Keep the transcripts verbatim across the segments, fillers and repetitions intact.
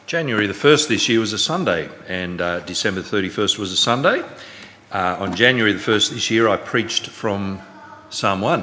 January the first this year was a Sunday, and uh, December the thirty-first was a Sunday. Uh, on January the first this year, I preached from Psalm one,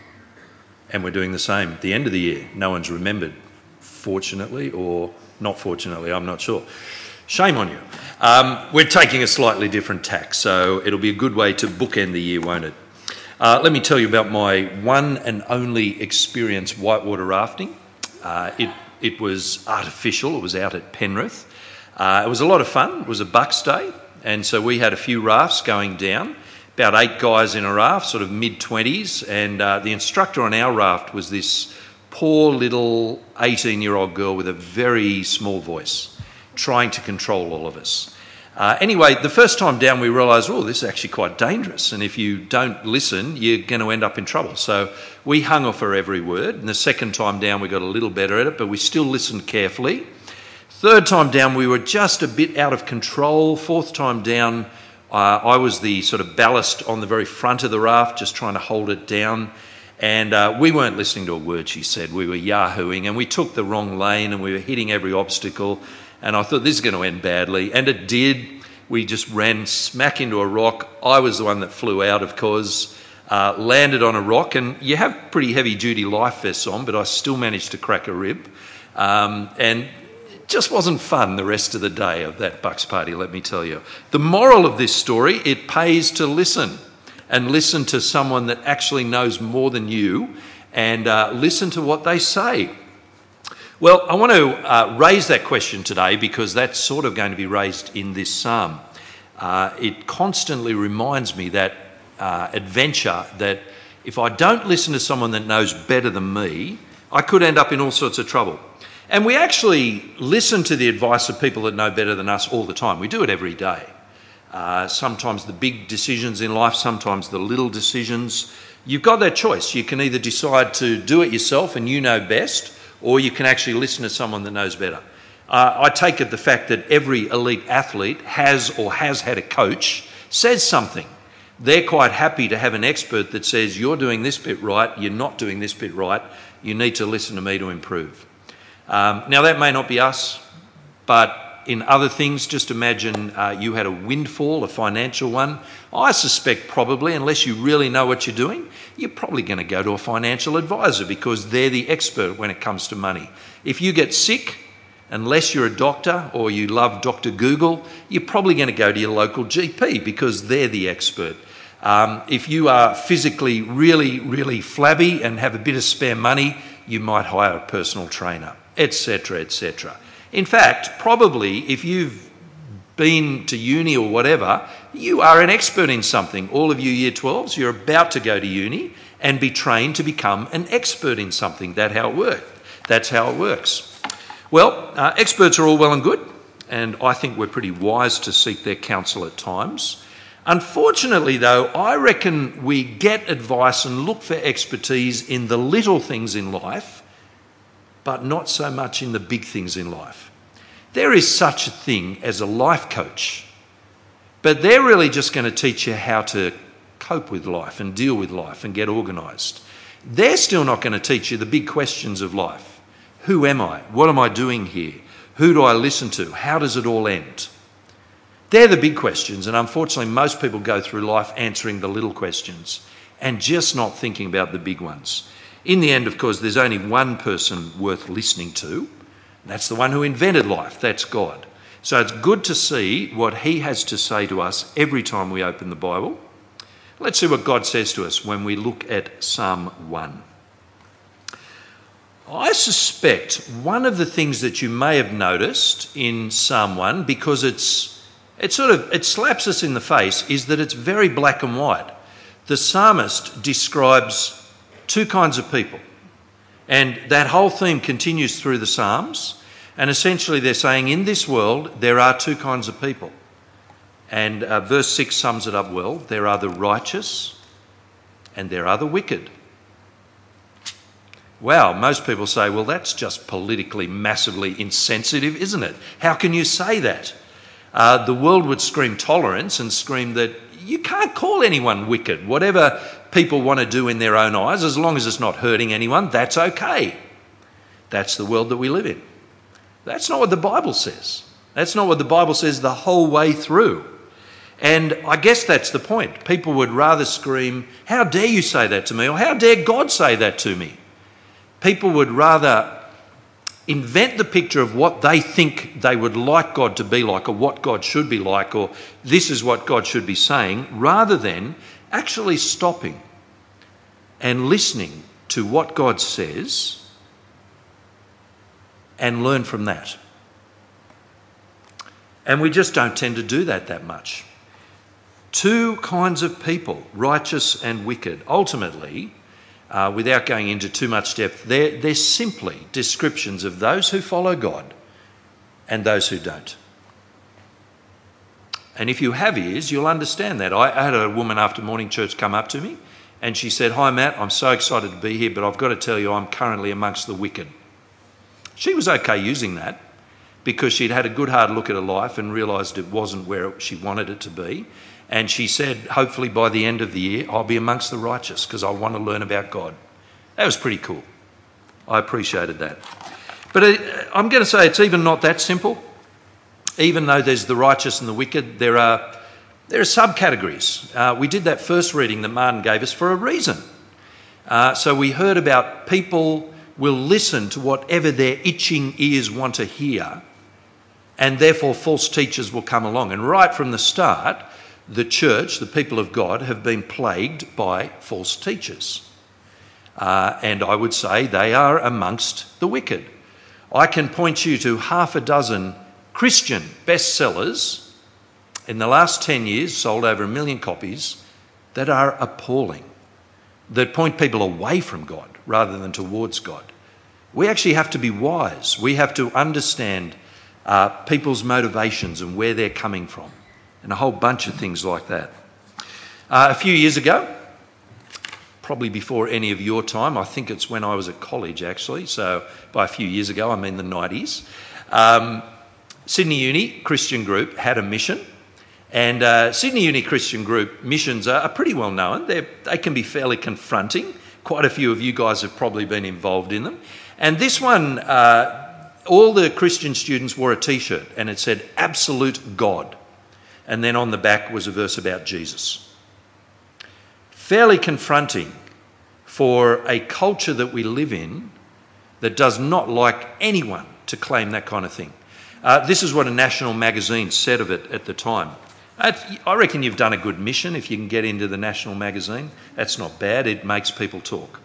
and we're doing the same at the end of the year. No one's remembered, fortunately, or not fortunately, I'm not sure. Shame on you. Um, we're taking a slightly different tack, so it'll be a good way to bookend the year, won't it? Uh, let me tell you about my one and only experience whitewater rafting. Uh, it It was artificial. It was out at Penrith. Uh, it was a lot of fun. It was a Bucks day, and so we had a few rafts going down, about eight guys in a raft, sort of mid-twenties, and uh, the instructor on our raft was this poor little eighteen-year-old girl with a very small voice, trying to control all of us. Uh, anyway, the first time down we realised, oh, this is actually quite dangerous, and if you don't listen, you're going to end up in trouble. So we hung off her every word, and the second time down we got a little better at it, but we still listened carefully. Third time down we were just a bit out of control. Fourth time down uh, I was the sort of ballast on the very front of the raft, just trying to hold it down, and uh, we weren't listening to a word she said. We were yahooing, and we took the wrong lane, and we were hitting every obstacle. And I thought, this is going to end badly. And it did. We just ran smack into a rock. I was the one that flew out, of course, uh, landed on a rock. And you have pretty heavy-duty life vests on, but I still managed to crack a rib. Um, and it just wasn't fun the rest of the day of that Bucks party, let me tell you. The moral of this story, it pays to listen. And listen to someone that actually knows more than you. And uh, listen to what they say. Well, I want to uh, raise that question today because that's sort of going to be raised in this psalm. Uh, it constantly reminds me that uh, adventure, that if I don't listen to someone that knows better than me, I could end up in all sorts of trouble. And we actually listen to the advice of people that know better than us all the time. We do it every day. Uh, sometimes the big decisions in life, sometimes the little decisions. You've got that choice. You can either decide to do it yourself and you know best, or you can actually listen to someone that knows better. Uh, I take it the fact that every elite athlete has or has had a coach says something. They're quite happy to have an expert that says, you're doing this bit right, you're not doing this bit right, you need to listen to me to improve. Um, now that may not be us, but in other things, just imagine uh, you had a windfall, a financial one. I suspect probably, unless you really know what you're doing, you're probably going to go to a financial advisor because they're the expert when it comes to money. If you get sick, unless you're a doctor or you love Doctor Google, you're probably going to go to your local G P because they're the expert. Um, if you are physically really, really flabby and have a bit of spare money, you might hire a personal trainer, et cetera, et cetera. In fact, probably if you've been to uni or whatever, you are an expert in something. All of you year twelves, you're about to go to uni and be trained to become an expert in something. That's how it works. That's how it works. Well, uh, experts are all well and good, and I think we're pretty wise to seek their counsel at times. Unfortunately, though, I reckon we get advice and look for expertise in the little things in life, but not so much in the big things in life. There is such a thing as a life coach, but they're really just going to teach you how to cope with life and deal with life and get organised. They're still not going to teach you the big questions of life. Who am I? What am I doing here? Who do I listen to? How does it all end? They're the big questions, and unfortunately most people go through life answering the little questions and just not thinking about the big ones. In the end, of course, there's only one person worth listening to. And that's the one who invented life. That's God. So it's good to see what he has to say to us every time we open the Bible. Let's see what God says to us when we look at Psalm one. I suspect one of the things that you may have noticed in Psalm one, because it's it sort of it slaps us in the face, is that it's very black and white. The psalmist describes two kinds of people. And that whole theme continues through the Psalms. And essentially they're saying in this world there are two kinds of people. And uh, verse six sums it up well. There are the righteous and there are the wicked. Wow, most people say, well, that's just politically massively insensitive, isn't it? How can you say that? Uh, the world would scream tolerance and scream that you can't call anyone wicked. Whatever people want to do in their own eyes, as long as it's not hurting anyone, that's okay. That's the world that we live in. That's not what the Bible says. That's not what the Bible says the whole way through. And I guess that's the point. People would rather scream, "How dare you say that to me?" or "How dare God say that to me?" People would rather invent the picture of what they think they would like God to be like, or what God should be like, or this is what God should be saying, rather than actually stopping and listening to what God says and learn from that. And we just don't tend to do that that much. Two kinds of people, righteous and wicked. Ultimately, uh, without going into too much depth, they're, they're simply descriptions of those who follow God and those who don't. And if you have ears, you'll understand that. I had a woman after morning church come up to me and she said, "Hi Matt, I'm so excited to be here, but I've got to tell you I'm currently amongst the wicked." She was okay using that because she'd had a good hard look at her life and realised it wasn't where she wanted it to be. And she said, hopefully by the end of the year, I'll be amongst the righteous because I want to learn about God. That was pretty cool. I appreciated that. But I'm going to say it's even not that simple. Even though there's the righteous and the wicked, there are, there are subcategories. Uh, we did that first reading that Martin gave us for a reason. Uh, so we heard about people will listen to whatever their itching ears want to hear, and therefore false teachers will come along. And right from the start, the church, the people of God, have been plagued by false teachers. Uh, and I would say they are amongst the wicked. I can point you to half a dozen Christian bestsellers in the last ten years, sold over a million copies, that are appalling, that point people away from God rather than towards God. We actually have to be wise. We have to understand uh, people's motivations and where they're coming from, and a whole bunch of things like that. Uh, a few years ago, probably before any of your time, I think it's when I was at college actually, so by a few years ago, I mean the nineties, um, Sydney Uni Christian Group had a mission, and uh, Sydney Uni Christian Group missions are, are pretty well known. They're, they can be fairly confronting. Quite a few of you guys have probably been involved in them. And this one, uh, all the Christian students wore a t-shirt and it said, "Absolute God." And then on the back was a verse about Jesus. Fairly confronting for a culture that we live in that does not like anyone to claim that kind of thing. Uh, this is what a national magazine said of it at the time. I reckon you've done a good mission if you can get into the national magazine. That's not bad. It makes people talk.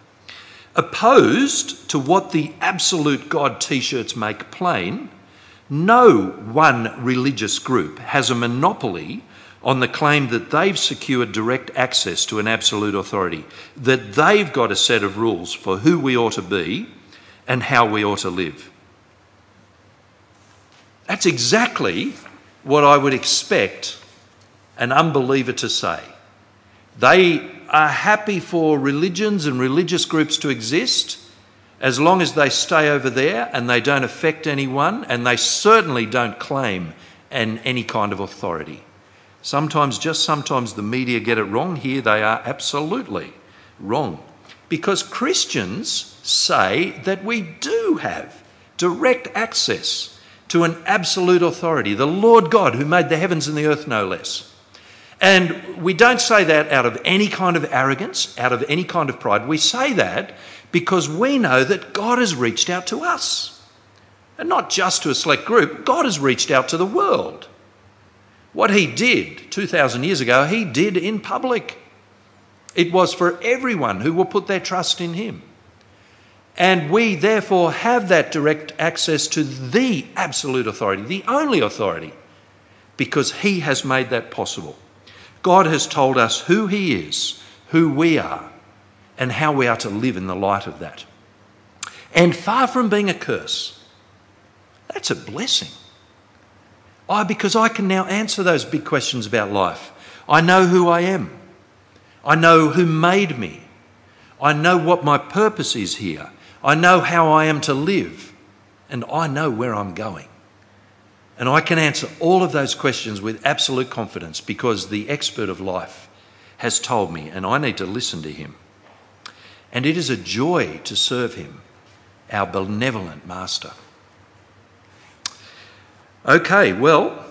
Opposed to what the absolute God t-shirts make plain, no one religious group has a monopoly on the claim that they've secured direct access to an absolute authority, that they've got a set of rules for who we ought to be and how we ought to live. That's exactly what I would expect an unbeliever to say. They are happy for religions and religious groups to exist as long as they stay over there and they don't affect anyone, and they certainly don't claim an, any kind of authority. Sometimes, just sometimes the media get it wrong. Here they are absolutely wrong. Because Christians say that we do have direct access to an absolute authority, the Lord God who made the heavens and the earth no less. And we don't say that out of any kind of arrogance, out of any kind of pride. We say that because we know that God has reached out to us. And not just to a select group, God has reached out to the world. What he did two thousand years ago, he did in public. It was for everyone who will put their trust in him. And we therefore have that direct access to the absolute authority, the only authority, because he has made that possible. God has told us who he is, who we are, and how we are to live in the light of that. And far from being a curse, that's a blessing. Why? Because I can now answer those big questions about life. I know who I am. I know who made me. I know what my purpose is here. I know how I am to live. And I know where I'm going. And I can answer all of those questions with absolute confidence because the expert of life has told me, and I need to listen to him. And it is a joy to serve him, our benevolent master. Okay, well,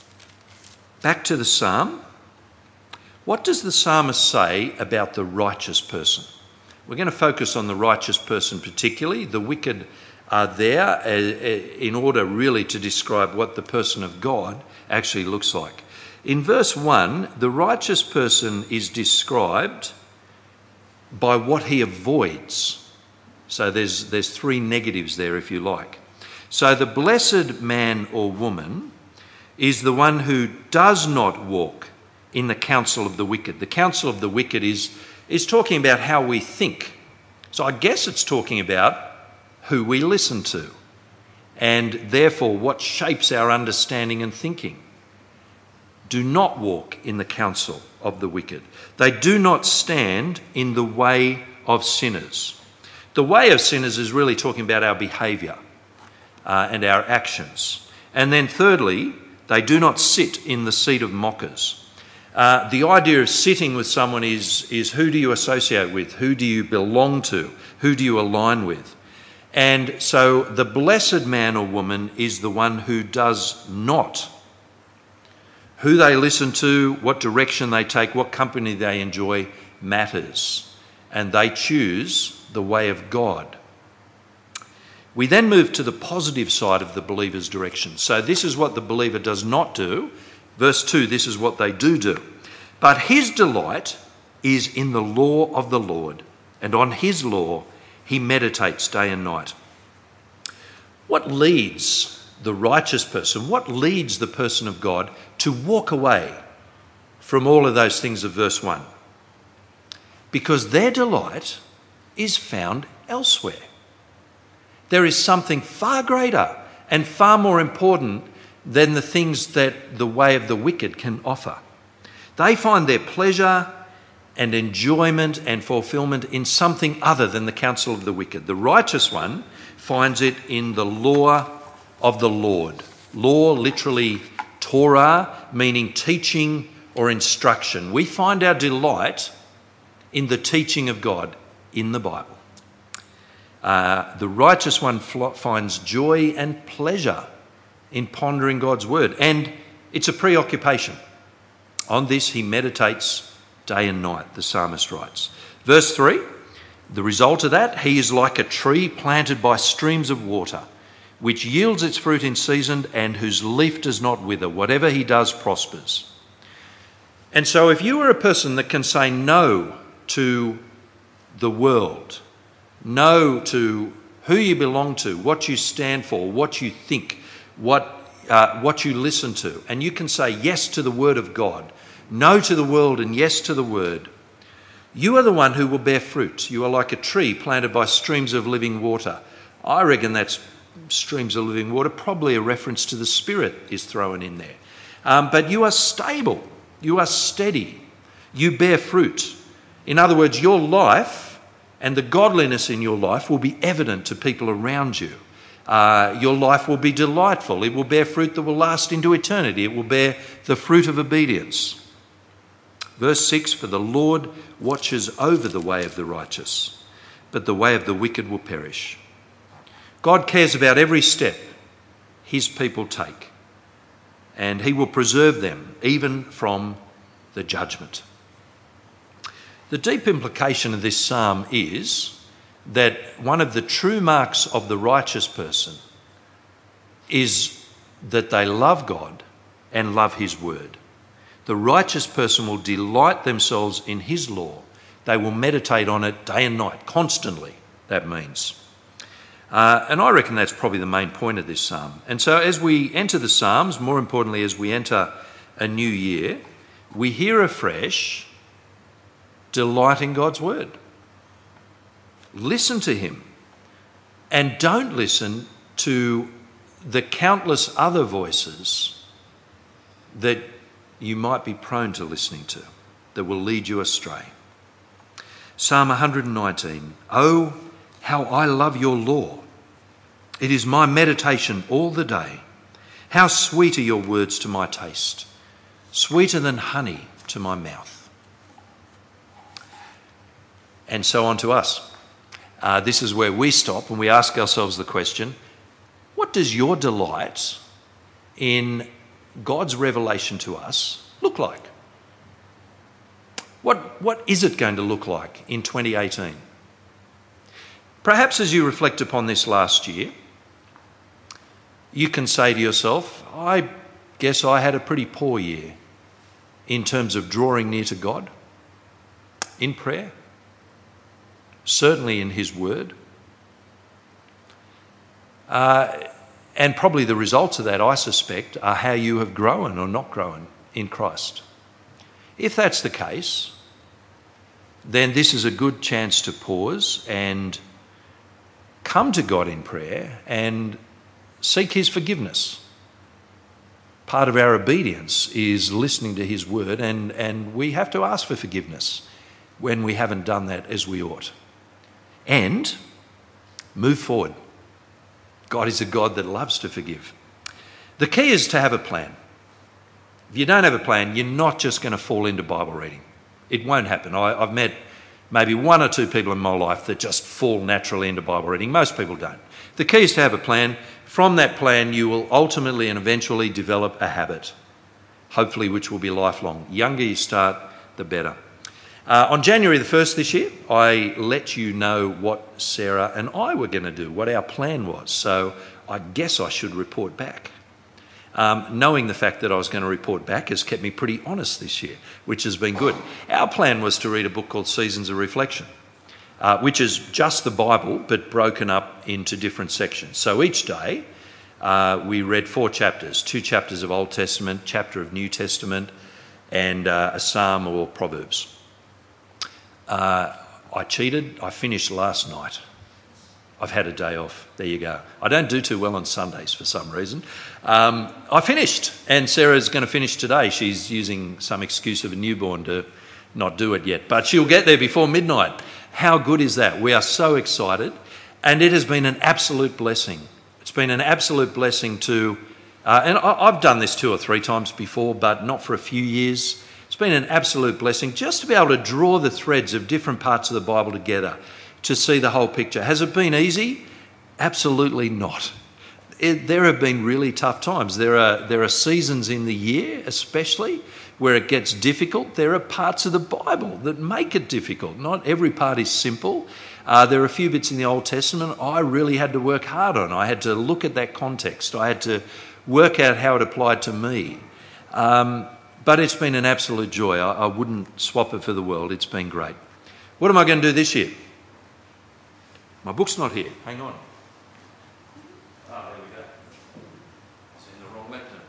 back to the psalm. What does the psalmist say about the righteous person? We're going to focus on the righteous person particularly. The wicked are there in order really to describe what the person of God actually looks like. In verse one, the righteous person is described by what he avoids. So there's, there's three negatives there, if you like. So the blessed man or woman is the one who does not walk in the counsel of the wicked. The counsel of the wicked is, is talking about how we think. So I guess it's talking about who we listen to and therefore what shapes our understanding and thinking. Do not walk in the counsel of the wicked. They do not stand in the way of sinners. The way of sinners is really talking about our behaviour uh, and our actions. And then thirdly, they do not sit in the seat of mockers. Uh, the idea of sitting with someone is, is who do you associate with? Who do you belong to? Who do you align with? And so the blessed man or woman is the one who does not. Who they listen to, what direction they take, what company they enjoy matters. And they choose the way of God. We then move to the positive side of the believer's direction. So this is what the believer does not do. Verse two, this is what they do do. But his delight is in the law of the Lord, and on his law he meditates day and night. What leads the righteous person, what leads the person of God to walk away from all of those things of verse one? Because their delight is found elsewhere. There is something far greater and far more important than the things that the way of the wicked can offer. They find their pleasure and enjoyment and fulfillment in something other than the counsel of the wicked. The righteous one finds it in the law of the Lord. Law, literally Torah, meaning teaching or instruction. We find our delight in the teaching of God in the Bible. Uh, the righteous one fl- finds joy and pleasure in pondering God's word, and it's a preoccupation. On this he meditates day and night, the psalmist writes. Verse three, the result of that, he is like a tree planted by streams of water, which yields its fruit in season and whose leaf does not wither. Whatever he does prospers. And so if you are a person that can say no to the world, no to who you belong to, what you stand for, what you think, what uh, what you listen to, and you can say yes to the word of God, no to the world and yes to the word, you are the one who will bear fruit. You are like a tree planted by streams of living water. I reckon that's streams of living water, probably a reference to the Spirit is thrown in there. Um, but you are stable, you are steady, you bear fruit. In other words, your life and the godliness in your life will be evident to people around you. Uh, your life will be delightful. It will bear fruit that will last into eternity. It will bear the fruit of obedience. Verse six, for the Lord watches over the way of the righteous, but the way of the wicked will perish. God cares about every step his people take, and he will preserve them even from the judgment. The deep implication of this psalm is that one of the true marks of the righteous person is that they love God and love his word. The righteous person will delight themselves in his law. They will meditate on it day and night, constantly, that means. Uh, and I reckon that's probably the main point of this psalm. And so as we enter the psalms, more importantly as we enter a new year, we hear afresh, delight in God's word. Listen to him, and don't listen to the countless other voices that you might be prone to listening to that will lead you astray. Psalm one nineteen, oh, how I love your law. It is my meditation all the day. How sweet are your words to my taste, sweeter than honey to my mouth. And so on to us. Uh, this is where we stop and we ask ourselves the question, what does your delight in God's revelation to us look like? What, what is it going to look like in twenty eighteen? Perhaps as you reflect upon this last year, you can say to yourself, I guess I had a pretty poor year in terms of drawing near to God in prayer, certainly in his word. Uh, and probably the results of that, I suspect, are how you have grown or not grown in Christ. If that's the case, then this is a good chance to pause and come to God in prayer and seek his forgiveness. Part of our obedience is listening to his word, and, and we have to ask for forgiveness when we haven't done that as we ought. And move forward. God is a God that loves to forgive. The key is to have a plan. If you don't have a plan, you're not just going to fall into Bible reading. It won't happen. I, I've met maybe one or two people in my life that just fall naturally into Bible reading. Most people don't. The key is to have a plan. From that plan, you will ultimately and eventually develop a habit, hopefully which will be lifelong. The younger you start, the better. Uh, on January the first this year, I let you know what Sarah and I were going to do, what our plan was. So I guess I should report back. Um, knowing the fact that I was going to report back has kept me pretty honest this year, which has been good. Our plan was to read a book called Seasons of Reflection, uh, which is just the Bible but broken up into different sections. So each day uh, we read four chapters, two chapters of Old Testament, chapter of New Testament, and uh, a Psalm or Proverbs. Uh, I cheated. I finished last night. I've had a day off. There you go. I don't do too well on Sundays for some reason. Um, I finished, and Sarah's going to finish today. She's using some excuse of a newborn to not do it yet, but she'll get there before midnight. How good is that? We are so excited, and it has been an absolute blessing. It's been an absolute blessing to, uh, and I, I've done this two or three times before, but not for a few years. It's been an absolute blessing just to be able to draw the threads of different parts of the Bible together to see the whole picture. Has it been easy? Absolutely not. It, there have been really tough times. There are there are seasons in the year, especially, where it gets difficult. There are parts of the Bible that make it difficult. Not every part is simple. Uh, there are a few bits in the Old Testament I really had to work hard on. I had to look at that context. I had to work out how it applied to me. Um, but it's been an absolute joy. I, I wouldn't swap it for the world. It's been great. What am I going to do this year? My book's not here. Hang on. Ah, there we go. It's in the wrong lectern.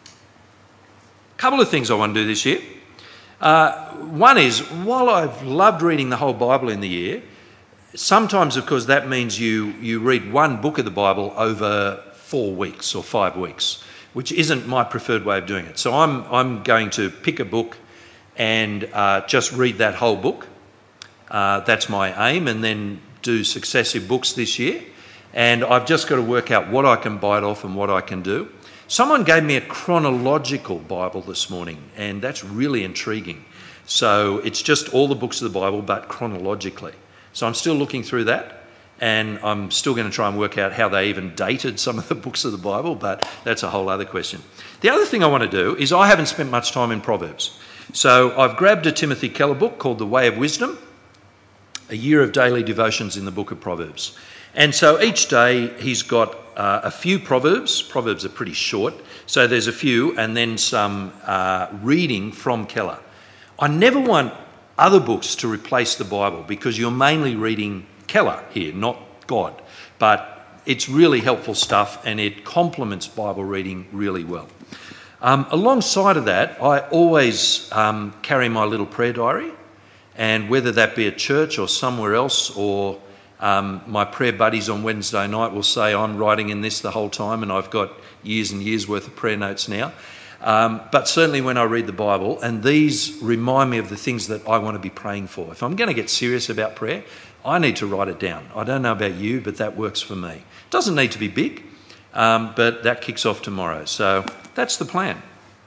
A couple of things I want to do this year. Uh, one is, while I've loved reading the whole Bible in the year, sometimes, of course, that means you, you read one book of the Bible over four weeks or five weeks, which isn't my preferred way of doing it. So I'm, I'm going to pick a book and uh, just read that whole book. Uh, that's my aim, and then do successive books this year, and I've just got to work out what I can bite off and what I can do. Someone gave me a chronological Bible this morning, and that's really intriguing. So it's just all the books of the Bible, but chronologically. So I'm still looking through that, and I'm still going to try and work out how they even dated some of the books of the Bible, but that's a whole other question. The other thing I want to do is, I haven't spent much time in Proverbs. So I've grabbed a Timothy Keller book called The Way of Wisdom, a year of daily devotions in the book of Proverbs. And so each day he's got uh, a few Proverbs. Proverbs are pretty short, so there's a few, and then some uh, reading from Keller. I never want other books to replace the Bible, because you're mainly reading Keller here, not God. But it's really helpful stuff, and it complements Bible reading really well. Um, alongside of that, I always um, carry my little prayer diary. And whether that be at church or somewhere else, or um, my prayer buddies on Wednesday night will say I'm writing in this the whole time, and I've got years and years worth of prayer notes now. Um, but certainly when I read the Bible, and these remind me of the things that I want to be praying for. If I'm going to get serious about prayer, I need to write it down. I don't know about you, but that works for me. It doesn't need to be big, um, but that kicks off tomorrow. So that's the plan.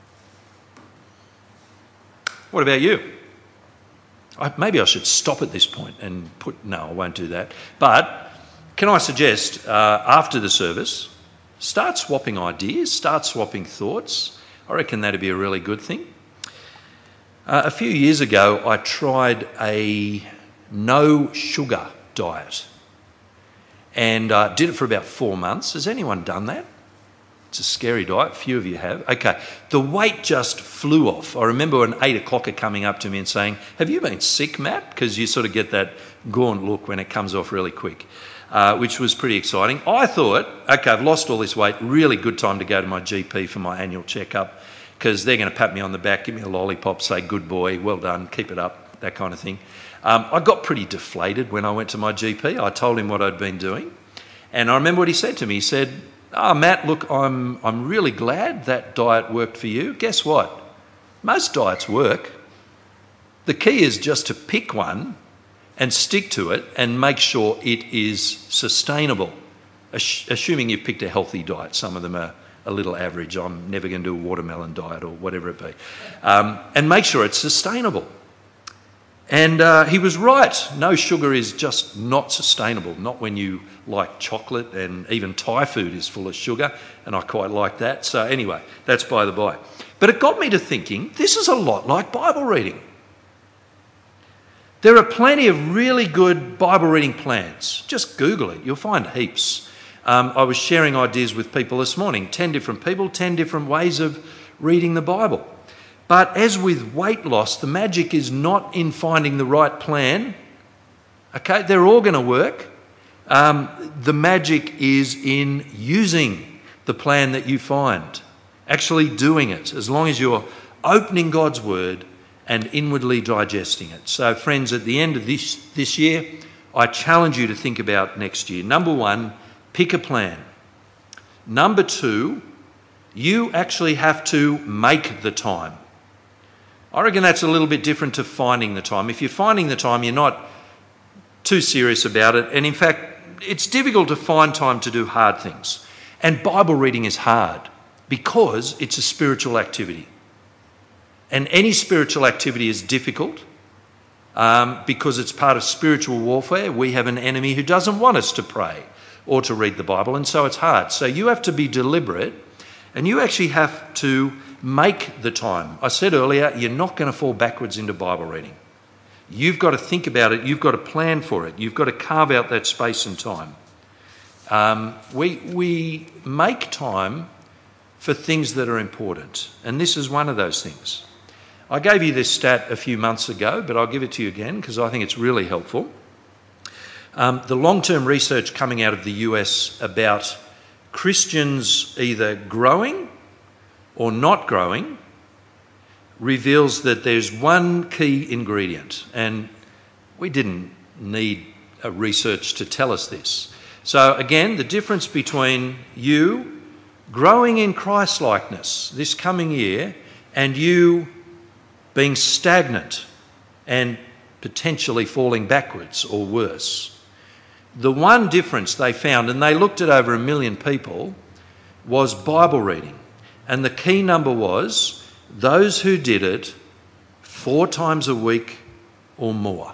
What about you? I, maybe I should stop at this point and put... No, I won't do that. But can I suggest, uh, after the service, Start swapping ideas, start swapping thoughts. I reckon that'd be a really good thing. Uh, a few years ago, I tried a no sugar diet and uh, did it for about four months. Has anyone done that? It's a scary diet. A few of you have. Okay, the weight just flew off. I remember an eight o'clocker coming up to me and saying, "Have you been sick, Matt?" Because you sort of get that gaunt look when it comes off really quick, uh, which was pretty exciting. I thought, okay, I've lost all this weight. Really good time to go to my G P for my annual checkup, because they're going to pat me on the back, give me a lollipop, say, "Good boy, well done, keep it up," that kind of thing. Um, I got pretty deflated when I went to my G P. I told him what I'd been doing. And I remember what he said to me. He said, "Ah, oh, Matt, look, I'm I'm really glad that diet worked for you. Guess what? Most diets work. The key is just to pick one and stick to it and make sure it is sustainable." Assuming you've picked a healthy diet. Some of them are a little average. I'm never going to do a watermelon diet or whatever it be. Um, and make sure it's sustainable. And uh, he was right. No sugar is just not sustainable. Not when you like chocolate, and even Thai food is full of sugar, and I quite like that. So anyway, that's by the by. But it got me to thinking, this is a lot like Bible reading. There are plenty of really good Bible reading plans. Just Google it. You'll find heaps. Um, I was sharing ideas with people this morning. Ten different people, ten different ways of reading the Bible. But as with weight loss, the magic is not in finding the right plan. Okay, they're all going to work. Um, the magic is in using the plan that you find, actually doing it, as long as you're opening God's word and inwardly digesting it. So friends, at the end of this, this year, I challenge you to think about next year. Number one, pick a plan. Number two, you actually have to make the time. I reckon that's a little bit different to finding the time. If you're finding the time, you're not too serious about it. And in fact, it's difficult to find time to do hard things. And Bible reading is hard because it's a spiritual activity. And any spiritual activity is difficult um, because it's part of spiritual warfare. We have an enemy who doesn't want us to pray or to read the Bible, and so it's hard. So you have to be deliberate, and you actually have to make the time. I said earlier, you're not going to fall backwards into Bible reading. You've got to think about it. You've got to plan for it. You've got to carve out that space and time. Um, we, we make time for things that are important, and this is one of those things. I gave you this stat a few months ago, but I'll give it to you again because I think it's really helpful. Um, the long-term research coming out of the U S about Christians either growing or not growing reveals that there's one key ingredient, and we didn't need a research to tell us this. So again, the difference between you growing in Christ-likeness this coming year and you being stagnant and potentially falling backwards or worse. The one difference they found, and they looked at over a million people, was Bible reading. And the key number was those who did it four times a week or more.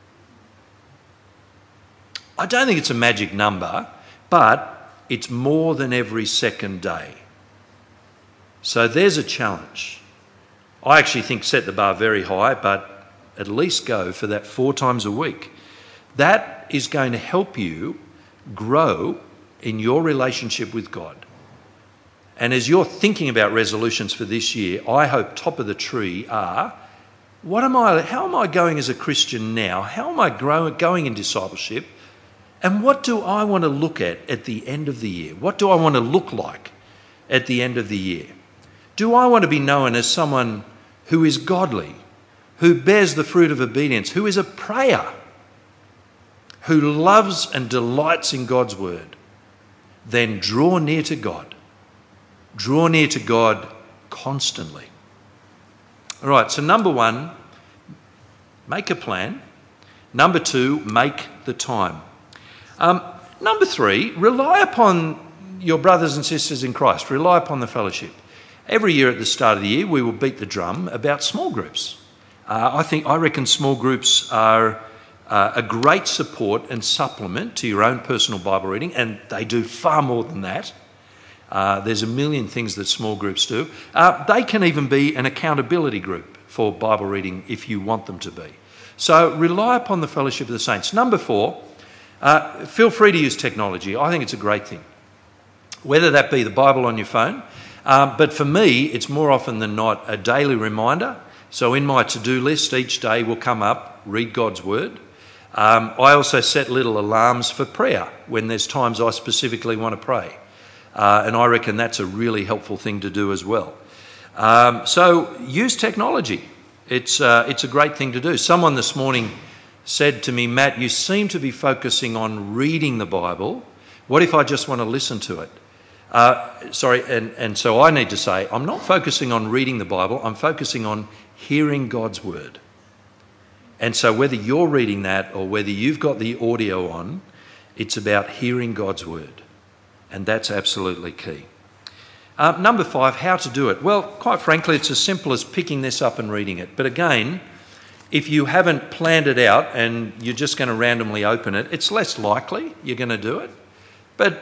I don't think it's a magic number, but it's more than every second day. So there's a challenge. I actually think set the bar very high, but at least go for that four times a week. That is going to help you grow in your relationship with God. And as you're thinking about resolutions for this year, I hope top of the tree are, what am I, how am I going as a Christian now? How am I grow, going in discipleship? And what do I want to look at at the end of the year? What do I want to look like at the end of the year? Do I want to be known as someone who is godly, who bears the fruit of obedience, who is a prayer, who loves and delights in God's word? Then draw near to God. Draw near to God constantly. All right, so number one, make a plan. Number two, make the time. Um, number three, rely upon your brothers and sisters in Christ. Rely upon the fellowship. Every year at the start of the year, we will beat the drum about small groups. Uh, I think, I reckon small groups are uh, a great support and supplement to your own personal Bible reading, and they do far more than that. Uh, there's a million things that small groups do. Uh, they can even be an accountability group for Bible reading if you want them to be. So rely upon the fellowship of the saints. Number four, uh, feel free to use technology. I think it's a great thing. Whether that be the Bible on your phone, um, but for me, it's more often than not a daily reminder. So in my to-do list each day will come up, read God's word. Um, I also set little alarms for prayer when there's times I specifically want to pray. Uh, and I reckon that's a really helpful thing to do as well. Um, so use technology. It's, uh, it's a great thing to do. Someone this morning said to me, Matt, you seem to be focusing on reading the Bible. What if I just want to listen to it? Uh, sorry, and, and so I need to say, I'm not focusing on reading the Bible, I'm focusing on hearing God's word. And so whether you're reading that or whether you've got the audio on, it's about hearing God's word. And that's absolutely key. Uh, number five, how to do it. Well, quite frankly, it's as simple as picking this up and reading it. But again, if you haven't planned it out and you're just going to randomly open it, it's less likely you're going to do it. But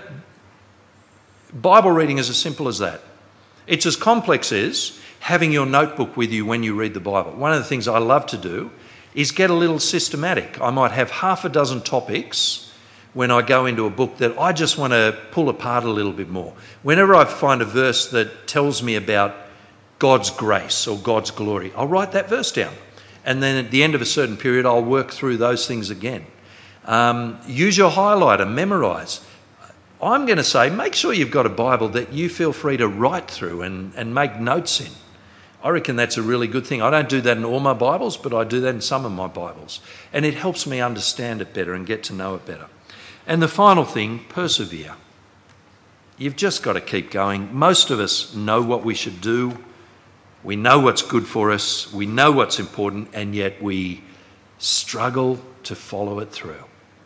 Bible reading is as simple as that. It's as complex as having your notebook with you when you read the Bible. One of the things I love to do is get a little systematic. I might have half a dozen topics when I go into a book that I just want to pull apart a little bit more. Whenever I find a verse that tells me about God's grace or God's glory, I'll write that verse down. And then at the end of a certain period, I'll work through those things again. Um, use your highlighter, memorise. I'm going to say, make sure you've got a Bible that you feel free to write through and, and make notes in. I reckon that's a really good thing. I don't do that in all my Bibles, but I do that in some of my Bibles. And it helps me understand it better and get to know it better. And the final thing, persevere. You've just got to keep going. Most of us know what we should do. We know what's good for us. We know what's important, and yet we struggle to follow it through.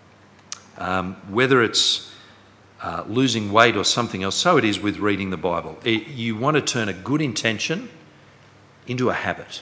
Um, whether it's uh, losing weight or something else, so it is with reading the Bible. It, you want to turn a good intention into a habit.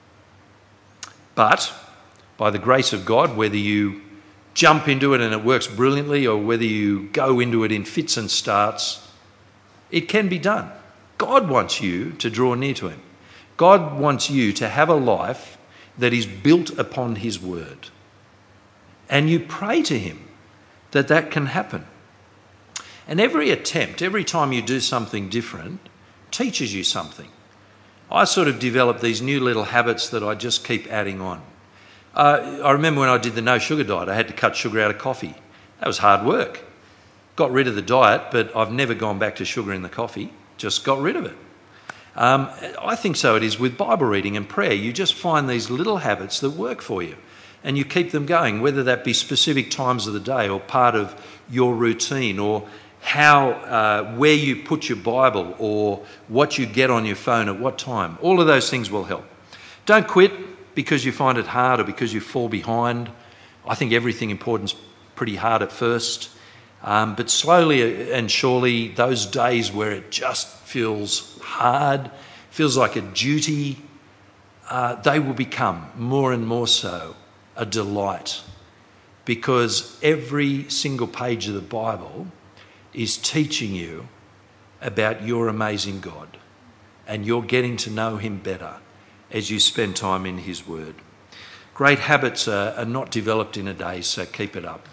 But by the grace of God, whether you jump into it and it works brilliantly or whether you go into it in fits and starts, it can be done. God wants you to draw near to him. God wants you to have a life that is built upon his word. And you pray to him that that can happen. And every attempt, every time you do something different, teaches you something. I sort of developed these new little habits that I just keep adding on. Uh, I remember when I did the no sugar diet, I had to cut sugar out of coffee. That was hard work. Got rid of the diet, but I've never gone back to sugar in the coffee, just got rid of it. Um, I think so it is with Bible reading and prayer. You just find these little habits that work for you and you keep them going, whether that be specific times of the day or part of your routine or how, uh, where you put your Bible or what you get on your phone at what time. All of those things will help. Don't quit because you find it hard or because you fall behind. I think everything important's pretty hard at first. Um, but slowly and surely, those days where it just feels hard, feels like a duty, uh, they will become more and more so a delight. Because every single page of the Bible is teaching you about your amazing God, and you're getting to know him better as you spend time in his word. Great habits are, are not developed in a day, so keep it up.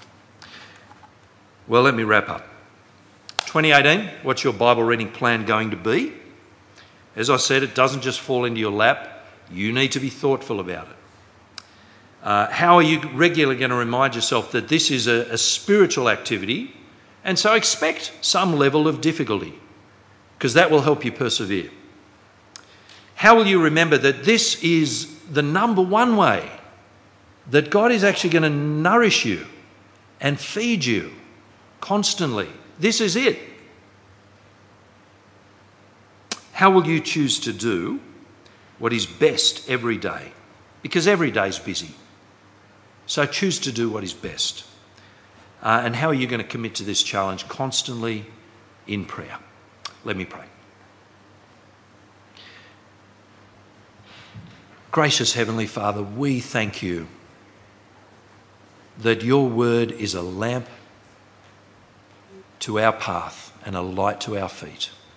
Well, let me wrap up. twenty eighteen, what's your Bible reading plan going to be? As I said, it doesn't just fall into your lap. You need to be thoughtful about it. Uh, how are you regularly going to remind yourself that this is a, a spiritual activity, and so expect some level of difficulty, because that will help you persevere? How will you remember that this is the number one way that God is actually going to nourish you and feed you constantly? This is it. How will you choose to do what is best every day? Because every day is busy. So choose to do what is best. Uh, and how are you going to commit to this challenge? Constantly in prayer. Let me pray. Gracious Heavenly Father, we thank you that your word is a lamp to our path and a light to our feet.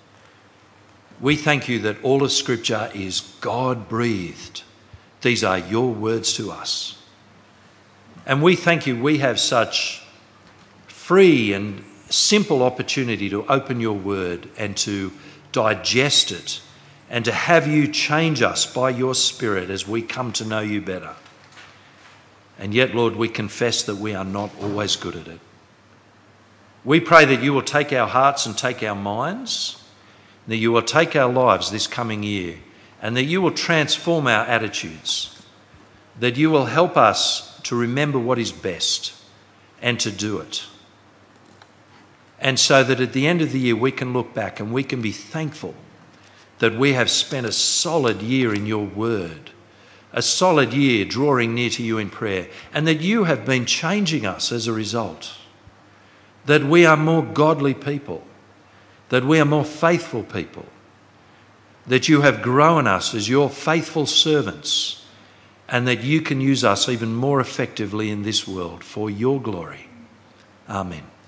We thank you that all of Scripture is God-breathed. These are your words to us. And we thank you we have such free and simple opportunity to open your word and to digest it and to have you change us by your Spirit as we come to know you better. And yet, Lord, we confess that we are not always good at it. We pray that you will take our hearts and take our minds, that you will take our lives this coming year, and that you will transform our attitudes, that you will help us to remember what is best and to do it. And so that at the end of the year we can look back and we can be thankful that we have spent a solid year in your word, a solid year drawing near to you in prayer, and that you have been changing us as a result, that we are more godly people, that we are more faithful people, that you have grown us as your faithful servants, and that you can use us even more effectively in this world for your glory. Amen.